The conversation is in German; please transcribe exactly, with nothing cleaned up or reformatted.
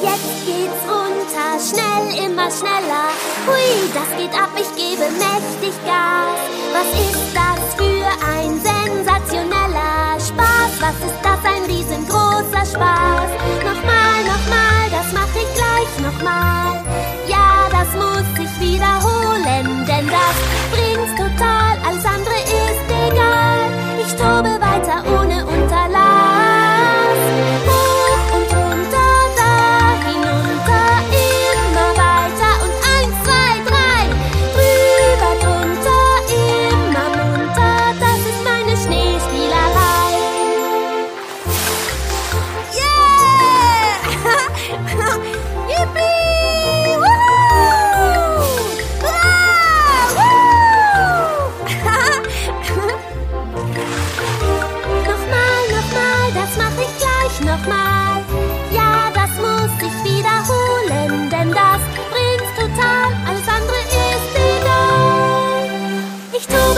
Jetzt geht's runter, schnell, immer schneller. Hui, das geht ab, ich gebe mächtig Gas. Was ist das für ein sensationeller Spaß? Was ist das, ein riesengroßer Spaß? Nochmal, nochmal, das mach ich gleich nochmal. Ja, das muss ich wiederholen, denn das bringt's total, alles andere ist egal. Ich tobe weiter ohne Unterlass. Hoch und runter, da hinunter, immer weiter und eins, zwei, drei. Drüber, drunter, immer munter, das ist meine Schneespielerei. Yeah! Yippie! Woohoo! Hurra! Woo! Nochmal, nochmal, das mach ich gleich nochmal. Ja, das muss ich wiederholen, denn das bringt's total, alles andere ist egal. Ich tu